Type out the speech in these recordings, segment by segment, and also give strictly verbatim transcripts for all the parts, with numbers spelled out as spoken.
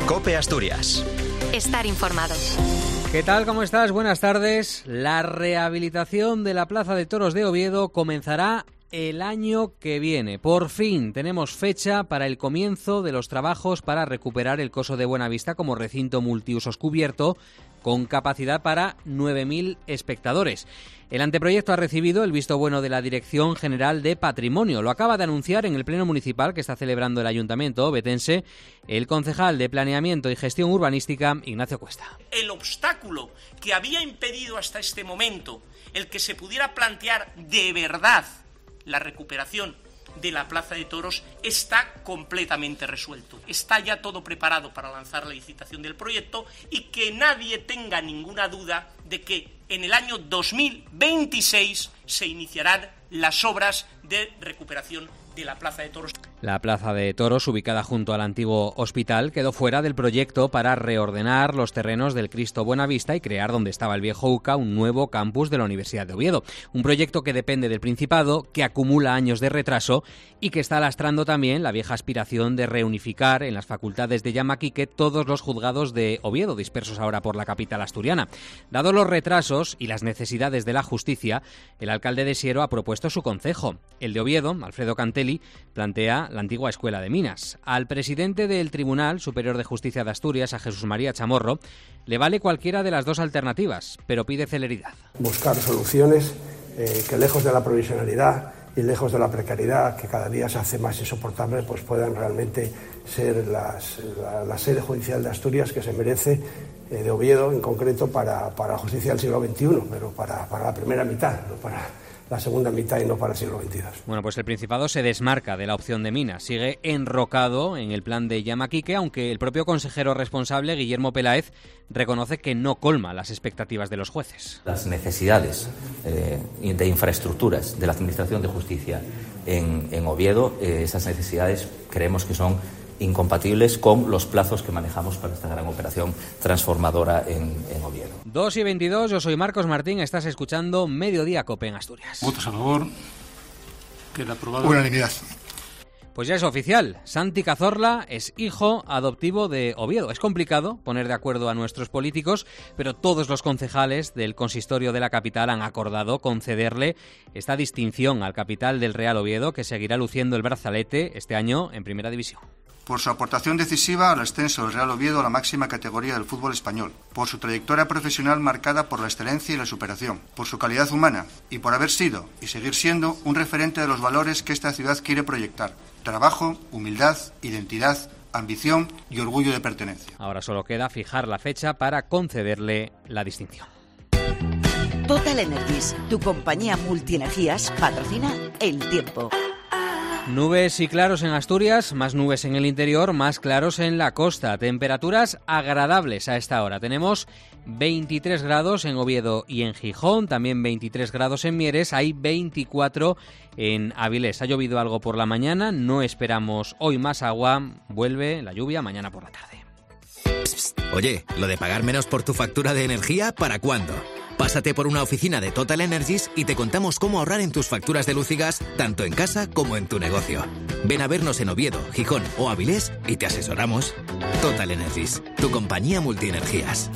COPE Asturias. Estar informado. ¿Qué tal? ¿Cómo estás? Buenas tardes. La rehabilitación de la Plaza de Toros de Oviedo comenzará el año que viene. Por fin tenemos fecha para el comienzo de los trabajos para recuperar el Coso de Buenavista como recinto multiusos cubierto con capacidad para nueve mil espectadores. El anteproyecto ha recibido el visto bueno de la Dirección General de Patrimonio. Lo acaba de anunciar en el Pleno Municipal que está celebrando el Ayuntamiento ovetense el concejal de Planeamiento y Gestión Urbanística, Ignacio Cuesta. El obstáculo que había impedido hasta este momento el que se pudiera plantear de verdad la recuperación de la Plaza de Toros está completamente resuelto. Está ya todo preparado para lanzar la licitación del proyecto y que nadie tenga ninguna duda de que en el año dos mil veintiséis se iniciarán las obras de recuperación de la Plaza de Toros. La Plaza de Toros, ubicada junto al antiguo hospital, quedó fuera del proyecto para reordenar los terrenos del Cristo Buenavista y crear donde estaba el viejo U C A un nuevo campus de la Universidad de Oviedo. Un proyecto que depende del Principado, que acumula años de retraso y que está lastrando también la vieja aspiración de reunificar en las facultades de Llamaquique todos los juzgados de Oviedo, dispersos ahora por la capital asturiana. Dados los retrasos y las necesidades de la justicia, el alcalde de Siero ha propuesto su concejo. El de Oviedo, Alfredo Cantelli, plantea la antigua Escuela de Minas. Al presidente del Tribunal Superior de Justicia de Asturias, a Jesús María Chamorro, le vale cualquiera de las dos alternativas, pero pide celeridad. Buscar soluciones eh, que lejos de la provisionalidad y lejos de la precariedad, que cada día se hace más insoportable, pues puedan realmente ser las, la, la sede judicial de Asturias que se merece, eh, de Oviedo en concreto, para, para la justicia del siglo veintiuno, pero para, para la primera mitad, no para la segunda mitad y no para el siglo veintidós. Bueno, pues el Principado se desmarca de la opción de Minas, sigue enrocado en el plan de Llamaquique, aunque el propio consejero responsable, Guillermo Peláez, reconoce que no colma las expectativas de los jueces. Las necesidades eh, de infraestructuras de la Administración de Justicia en, en Oviedo, eh, esas necesidades creemos que son incompatibles con los plazos que manejamos para esta gran operación transformadora en, en Oviedo. dos y veintidós, yo soy Marcos Martín, estás escuchando Mediodía COPE en Asturias. Votos a favor. Queda aprobado. Unanimidad. Pues ya es oficial, Santi Cazorla es hijo adoptivo de Oviedo. Es complicado poner de acuerdo a nuestros políticos, pero todos los concejales del consistorio de la capital han acordado concederle esta distinción al capital del Real Oviedo, que seguirá luciendo el brazalete este año en Primera División. Por su aportación decisiva al ascenso del Real Oviedo a la máxima categoría del fútbol español, por su trayectoria profesional marcada por la excelencia y la superación, por su calidad humana y por haber sido y seguir siendo un referente de los valores que esta ciudad quiere proyectar: trabajo, humildad, identidad, ambición y orgullo de pertenencia. Ahora solo queda fijar la fecha para concederle la distinción. Total Energies, tu compañía multienergías, patrocina El Tiempo. Nubes y claros en Asturias, más nubes en el interior, más claros en la costa. Temperaturas agradables a esta hora. Tenemos veintitrés grados en Oviedo y en Gijón, también veintitrés grados en Mieres, hay veinticuatro en Avilés. Ha llovido algo por la mañana, no esperamos hoy más agua, vuelve la lluvia mañana por la tarde. Psst, psst. Oye, lo de pagar menos por tu factura de energía, ¿para cuándo? Pásate por una oficina de Total Energies y te contamos cómo ahorrar en tus facturas de luz y gas, tanto en casa como en tu negocio. Ven a vernos en Oviedo, Gijón o Avilés y te asesoramos. Total Energies, tu compañía multienergías.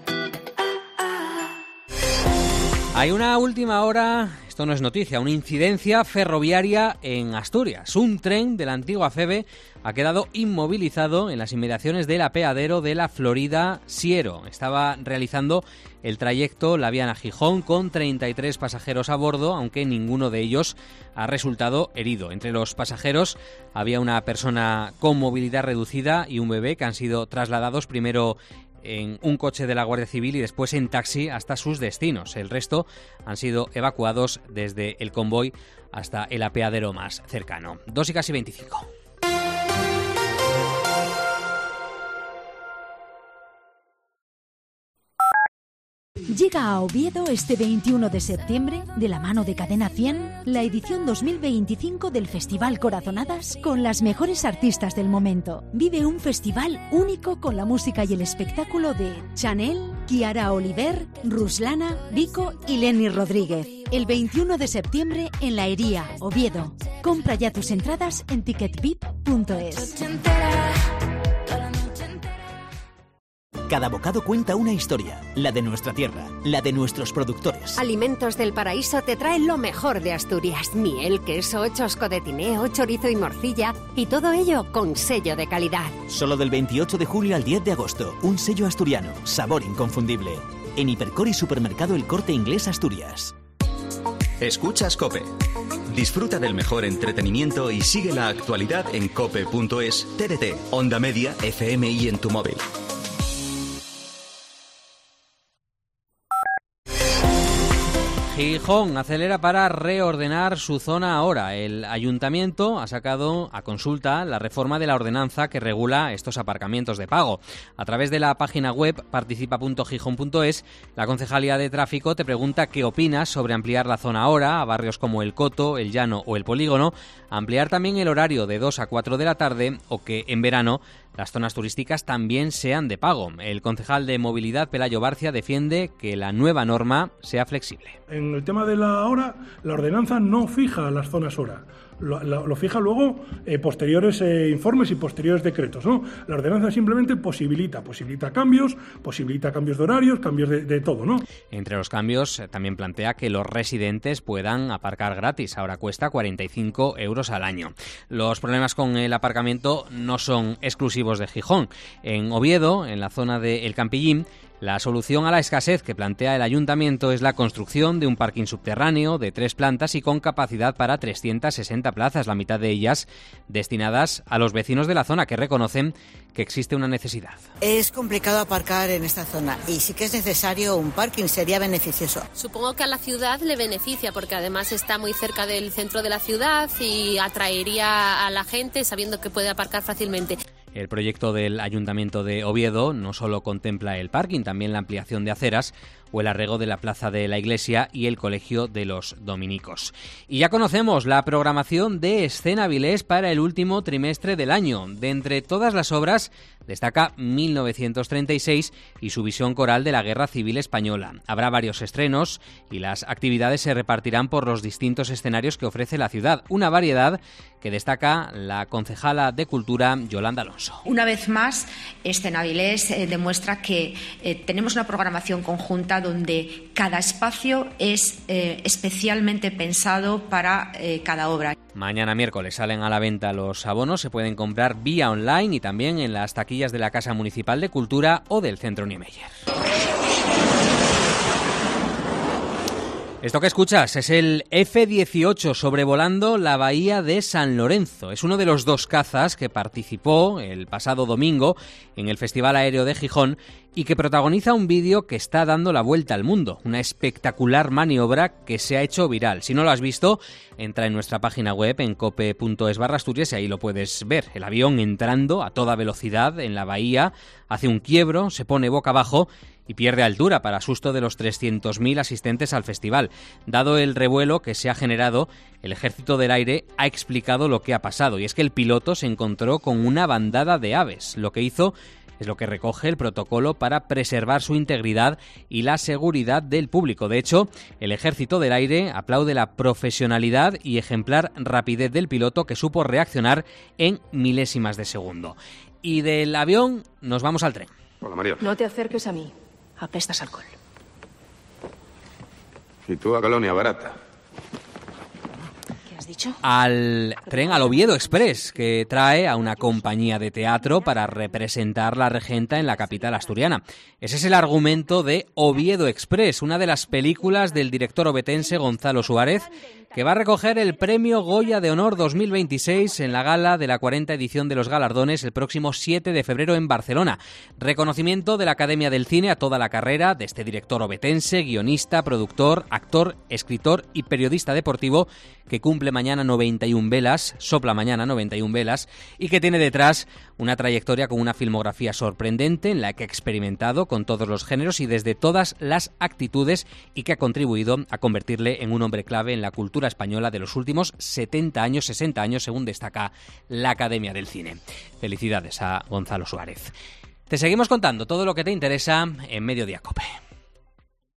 Hay una última hora, esto no es noticia, una incidencia ferroviaria en Asturias. Un tren de la antigua FEVE ha quedado inmovilizado en las inmediaciones del apeadero de la Florida Siero. Estaba realizando el trayecto Laviana-Gijón con treinta y tres pasajeros a bordo, aunque ninguno de ellos ha resultado herido. Entre los pasajeros había una persona con movilidad reducida y un bebé que han sido trasladados primero en un coche de la Guardia Civil y después en taxi hasta sus destinos. El resto han sido evacuados desde el convoy hasta el apeadero más cercano. dos y casi veinticinco. Llega a Oviedo este veintiuno de septiembre, de la mano de Cadena cien, la edición dos mil veinticinco del Festival Corazonadas con las mejores artistas del momento. Vive un festival único con la música y el espectáculo de Chanel, Kiara Oliver, Ruslana, Vico y Lenny Rodríguez. El veintiuno de septiembre en La Hería, Oviedo. Compra ya tus entradas en ticket vip punto es. Cada bocado cuenta una historia, la de nuestra tierra, la de nuestros productores. Alimentos del Paraíso te traen lo mejor de Asturias. Miel, queso, chosco de tineo, chorizo y morcilla. Y todo ello con sello de calidad. Solo del veintiocho de julio al diez de agosto. Un sello asturiano. Sabor inconfundible. En Hipercor y Supermercado El Corte Inglés Asturias. Escuchas COPE. Disfruta del mejor entretenimiento y sigue la actualidad en cope punto es, T D T, Onda Media, F M y en tu móvil. Gijón acelera para reordenar su zona ahora. El ayuntamiento ha sacado a consulta la reforma de la ordenanza que regula estos aparcamientos de pago. A través de la página web participa punto gijón punto es, la Concejalía de Tráfico te pregunta qué opinas sobre ampliar la zona ahora a barrios como El Coto, El Llano o El Polígono, ampliar también el horario de dos a cuatro de la tarde o que en verano las zonas turísticas también sean de pago. El concejal de Movilidad, Pelayo Barcia, defiende que la nueva norma sea flexible. En el tema de la hora, la ordenanza no fija las zonas hora. Lo, lo, lo fija luego eh, posteriores eh, informes y posteriores decretos, ¿no? La ordenanza simplemente posibilita, posibilita cambios, posibilita cambios de horarios, cambios de, de todo, ¿no? Entre los cambios, eh, también plantea que los residentes puedan aparcar gratis. Ahora cuesta cuarenta y cinco euros al año. Los problemas con el aparcamiento no son exclusivos de Gijón. En Oviedo, en la zona de El Campillín, la solución a la escasez que plantea el ayuntamiento es la construcción de un parking subterráneo de tres plantas y con capacidad para trescientas sesenta plazas, la mitad de ellas destinadas a los vecinos de la zona que reconocen que existe una necesidad. Es complicado aparcar en esta zona y sí que es necesario un parking, sería beneficioso. Supongo que a la ciudad le beneficia porque además está muy cerca del centro de la ciudad y atraería a la gente sabiendo que puede aparcar fácilmente. El proyecto del Ayuntamiento de Oviedo no solo contempla el parking, también la ampliación de aceras o el arreglo de la plaza de la Iglesia y el Colegio de los Dominicos. Y ya conocemos la programación de Escena Avilés para el último trimestre del año. De entre todas las obras destaca mil novecientos treinta y seis y su visión coral de la Guerra Civil Española. Habrá varios estrenos y las actividades se repartirán por los distintos escenarios que ofrece la ciudad. Una variedad que destaca la concejala de Cultura, Yolanda Alonso. Una vez más, Escena Avilés eh, demuestra que eh, tenemos una programación conjunta donde cada espacio es eh, especialmente pensado para eh, cada obra. Mañana miércoles salen a la venta los abonos, se pueden comprar vía online y también en las taquillas de la Casa Municipal de Cultura o del Centro Niemeyer. Esto que escuchas es el F dieciocho sobrevolando la bahía de San Lorenzo. Es uno de los dos cazas que participó el pasado domingo en el Festival Aéreo de Gijón y que protagoniza un vídeo que está dando la vuelta al mundo. Una espectacular maniobra que se ha hecho viral. Si no lo has visto, entra en nuestra página web en cope punto es barra Asturias y ahí lo puedes ver. El avión entrando a toda velocidad en la bahía, hace un quiebro, se pone boca abajo y pierde altura para susto de los trescientos mil asistentes al festival. Dado el revuelo que se ha generado, el Ejército del Aire ha explicado lo que ha pasado, y es que el piloto se encontró con una bandada de aves. Lo que hizo es lo que recoge el protocolo para preservar su integridad y la seguridad del público. De hecho, el Ejército del Aire aplaude la profesionalidad y ejemplar rapidez del piloto que supo reaccionar en milésimas de segundo. Y del avión nos vamos al tren. Hola, María. No te acerques a mí. Apestas alcohol. Y tú a colonia barata. ¿Qué has dicho? Al tren, al Oviedo Express, que trae a una compañía de teatro para representar La Regenta en la capital asturiana. Ese es el argumento de Oviedo Express, una de las películas del director ovetense Gonzalo Suárez, que va a recoger el Premio Goya de Honor dos mil veintiséis en la gala de la cuarta edición de los galardones el próximo siete de febrero en Barcelona. Reconocimiento de la Academia del Cine a toda la carrera de este director ovetense, guionista, productor, actor, escritor y periodista deportivo que cumple mañana noventa y una velas, sopla mañana noventa y una velas, y que tiene detrás una trayectoria con una filmografía sorprendente en la que ha experimentado con todos los géneros y desde todas las actitudes y que ha contribuido a convertirle en un hombre clave en la cultura española de los últimos setenta años, sesenta años, según destaca la Academia del Cine. Felicidades a Gonzalo Suárez. Te seguimos contando todo lo que te interesa en Mediodía COPE.